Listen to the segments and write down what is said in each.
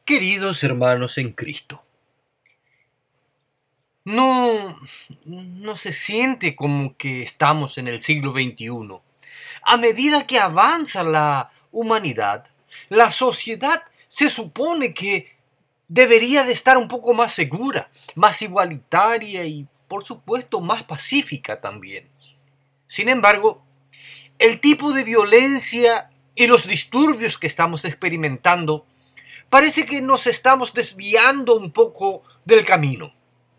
Queridos hermanos en Cristo, no se siente como que estamos en el siglo XXI. A medida que avanza la humanidad, la sociedad se supone que debería de estar un poco más segura, más igualitaria y, por supuesto, más pacífica también. Sin embargo, el tipo de violencia y los disturbios que estamos experimentando parece que nos estamos desviando un poco del camino.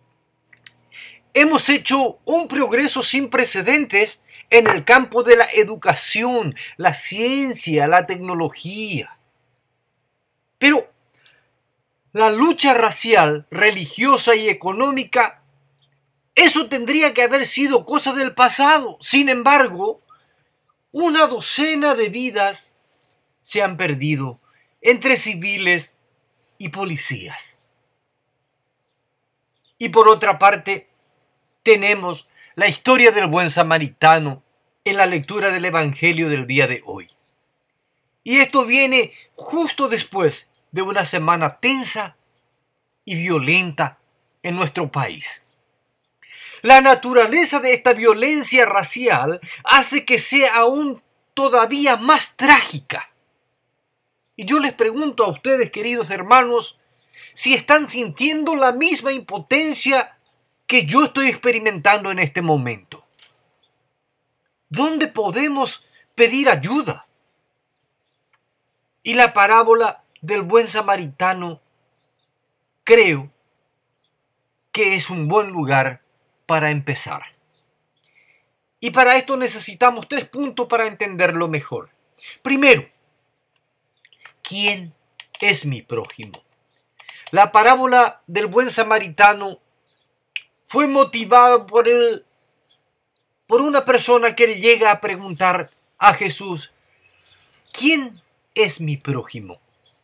Hemos hecho un progreso sin precedentes en el campo de la educación, la ciencia, la tecnología. Pero la lucha racial, religiosa y económica, eso tendría que haber sido cosa del pasado. Sin embargo, una docena de vidas se han perdido entre civiles y policías. Y por otra parte, tenemos la historia del buen samaritano en la lectura del Evangelio del día de hoy. Y esto viene justo después de una semana tensa y violenta en nuestro país. La naturaleza de esta violencia racial hace que sea aún todavía más trágica. Y yo les pregunto a ustedes, queridos hermanos, si están sintiendo la misma impotencia que yo estoy experimentando en este momento. ¿Dónde podemos pedir ayuda? Y la parábola del buen samaritano creo que es un buen lugar para empezar. Y para esto necesitamos 3 puntos para entenderlo mejor. Primero, ¿quién es mi prójimo? La parábola del buen samaritano fue motivada por una persona que llega a preguntar a Jesús, ¿quién es mi prójimo?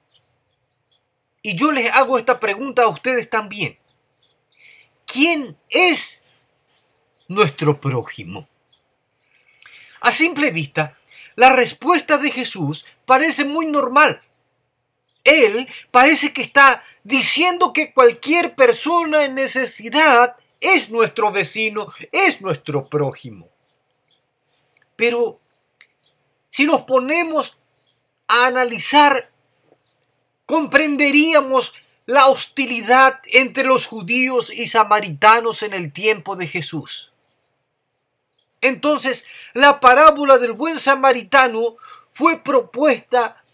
Y yo les hago esta pregunta a ustedes también. ¿Quién es nuestro prójimo? A simple vista, la respuesta de Jesús parece muy normal. Él parece que está diciendo que cualquier persona en necesidad es nuestro vecino, es nuestro prójimo. Pero si nos ponemos a analizar, comprenderíamos la hostilidad entre los judíos y samaritanos en el tiempo de Jesús. Entonces, la parábola del buen samaritano fue propuesta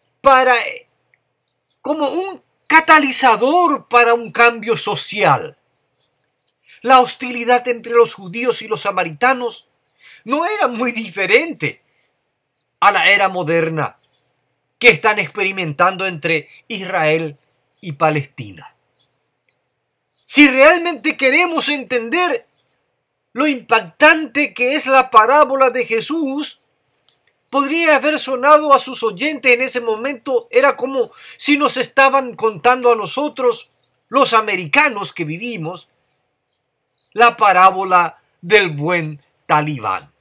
como un catalizador para un cambio social. La hostilidad entre los judíos y los samaritanos no era muy diferente a la era moderna que están experimentando entre Israel y Palestina. Si realmente queremos entender lo impactante que es la parábola de Jesús, podría haber sonado a sus oyentes en ese momento, era como si nos estaban contando a nosotros, los americanos que vivimos, la parábola del buen talibán.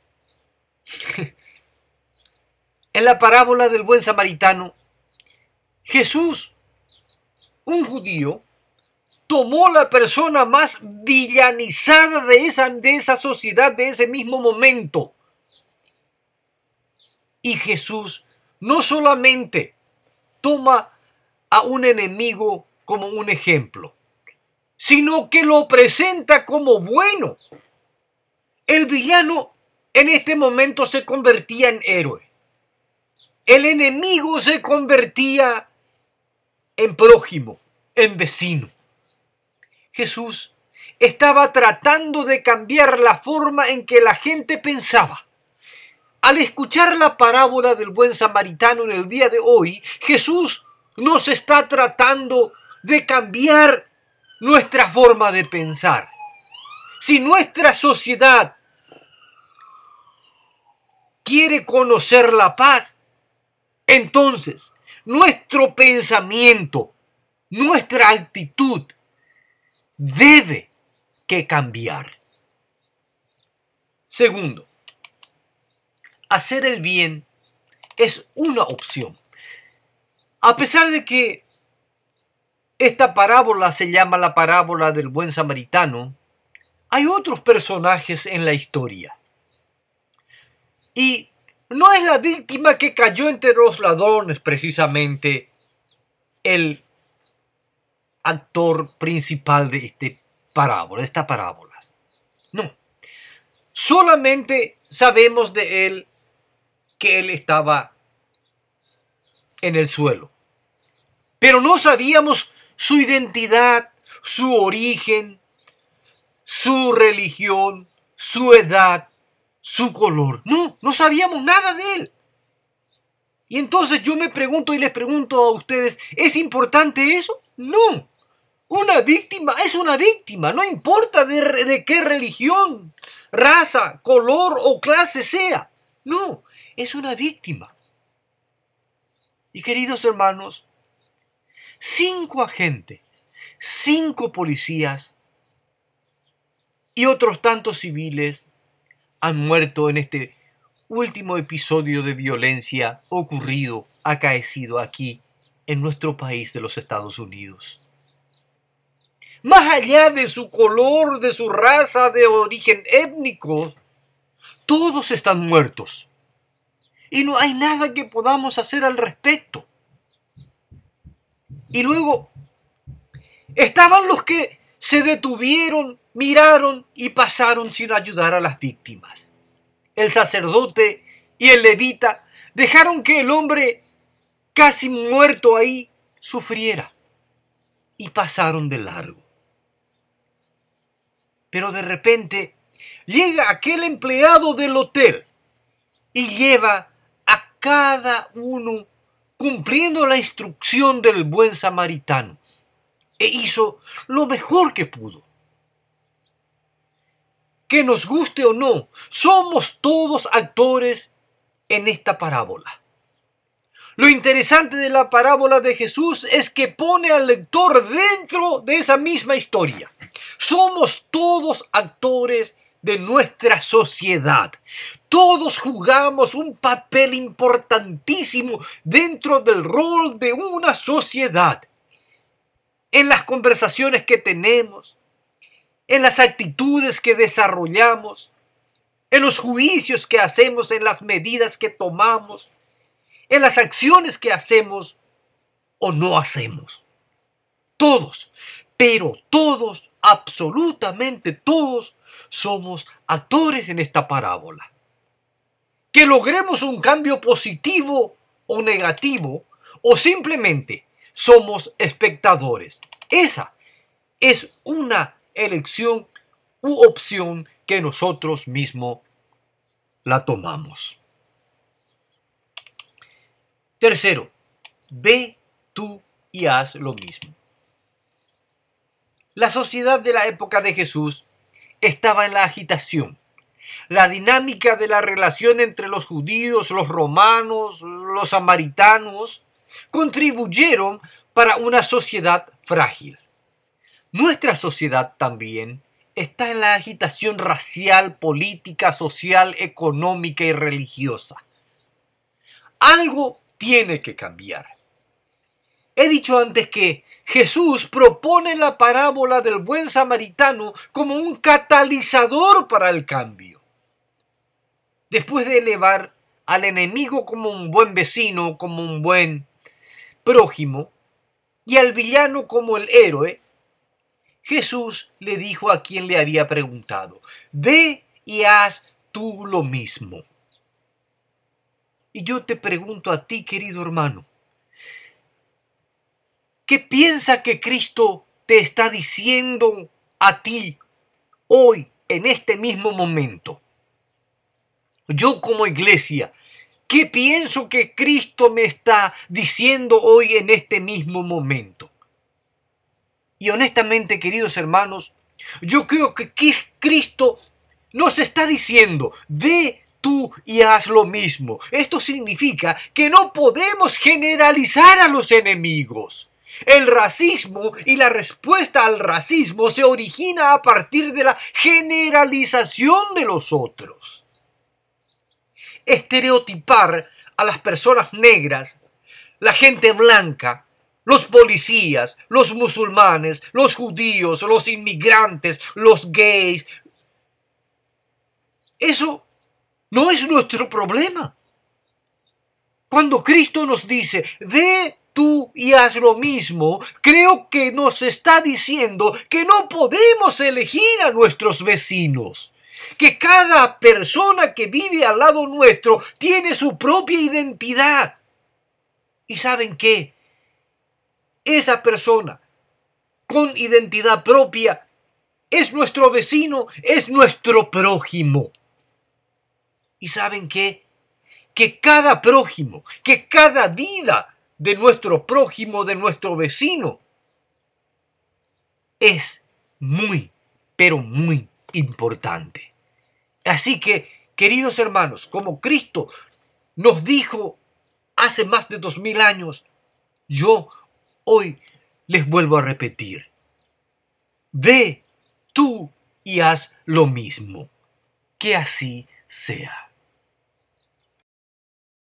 En la parábola del buen samaritano, Jesús, un judío, tomó la persona más villanizada de esa sociedad, de ese mismo momento. Y Jesús no solamente toma a un enemigo como un ejemplo, sino que lo presenta como bueno. El villano en este momento se convertía en héroe. El enemigo se convertía en prójimo, en vecino. Jesús estaba tratando de cambiar la forma en que la gente pensaba. Al escuchar la parábola del buen samaritano en el día de hoy, Jesús nos está tratando de cambiar nuestra forma de pensar. Si nuestra sociedad quiere conocer la paz, entonces nuestro pensamiento, nuestra actitud debe que cambiar. Segundo, hacer el bien es una opción. A pesar de que esta parábola se llama la parábola del buen samaritano, hay otros personajes en la historia. Y no es la víctima que cayó entre los ladrones precisamente el actor principal de esta parábola. No. Solamente sabemos de él que él estaba en el suelo. Pero no sabíamos su identidad, su origen, su religión, su edad, su color. No sabíamos nada de él. Y entonces yo me pregunto y les pregunto a ustedes, ¿es importante eso? No. Una víctima es una víctima, no importa de qué religión, raza, color o clase sea. No, es una víctima. Y queridos hermanos, 5 agentes, 5 policías y otros tantos civiles han muerto en este último episodio de violencia acaecido aquí en nuestro país de los Estados Unidos. Más allá de su color, de su raza, de origen étnico, todos están muertos. Y no hay nada que podamos hacer al respecto. Y luego estaban los que se detuvieron, miraron y pasaron sin ayudar a las víctimas. El sacerdote y el levita dejaron que el hombre casi muerto ahí sufriera y pasaron de largo. Pero de repente llega aquel empleado del hotel y lleva a cada uno cumpliendo la instrucción del buen samaritano e hizo lo mejor que pudo. Que nos guste o no, somos todos actores en esta parábola. Lo interesante de la parábola de Jesús es que pone al lector dentro de esa misma historia. Somos todos actores de nuestra sociedad. Todos jugamos un papel importantísimo dentro del rol de una sociedad. En las conversaciones que tenemos, en las actitudes que desarrollamos, en los juicios que hacemos, en las medidas que tomamos, en las acciones que hacemos o no hacemos. Todos, pero todos, absolutamente todos, somos actores en esta parábola. Que logremos un cambio positivo o negativo, o simplemente somos espectadores. Esa es una elección u opción que nosotros mismos la tomamos. Tercero, ve tú y haz lo mismo. La sociedad de la época de Jesús estaba en la agitación. La dinámica de la relación entre los judíos, los romanos, los samaritanos, contribuyeron para una sociedad frágil. Nuestra sociedad también está en la agitación racial, política, social, económica y religiosa. Algo tiene que cambiar. He dicho antes que Jesús propone la parábola del buen samaritano como un catalizador para el cambio. Después de elevar al enemigo como un buen vecino, como un buen prójimo, y al villano como el héroe, Jesús le dijo a quien le había preguntado: ve y haz tú lo mismo. Y yo te pregunto a ti, querido hermano, ¿qué piensa que Cristo te está diciendo a ti hoy, en este mismo momento? Yo como iglesia, ¿qué pienso que Cristo me está diciendo hoy en este mismo momento? Y honestamente, queridos hermanos, yo creo que Cristo nos está diciendo: ve tú y haz lo mismo. Esto significa que no podemos generalizar a los enemigos. El racismo y la respuesta al racismo se origina a partir de la generalización de los otros. Estereotipar a las personas negras, la gente blanca, los policías, los musulmanes, los judíos, los inmigrantes, los gays. Eso no es nuestro problema. Cuando Cristo nos dice, ve tú y haz lo mismo, creo que nos está diciendo que no podemos elegir a nuestros vecinos, que cada persona que vive al lado nuestro tiene su propia identidad. ¿Y saben qué? Esa persona con identidad propia es nuestro vecino, es nuestro prójimo. ¿Y saben qué? Que cada prójimo, que cada vida de nuestro prójimo, de nuestro vecino, es muy, pero muy importante. Así que, queridos hermanos, como Cristo nos dijo hace más de 2000 años, yo hoy les vuelvo a repetir, ve tú y haz lo mismo. Que así sea.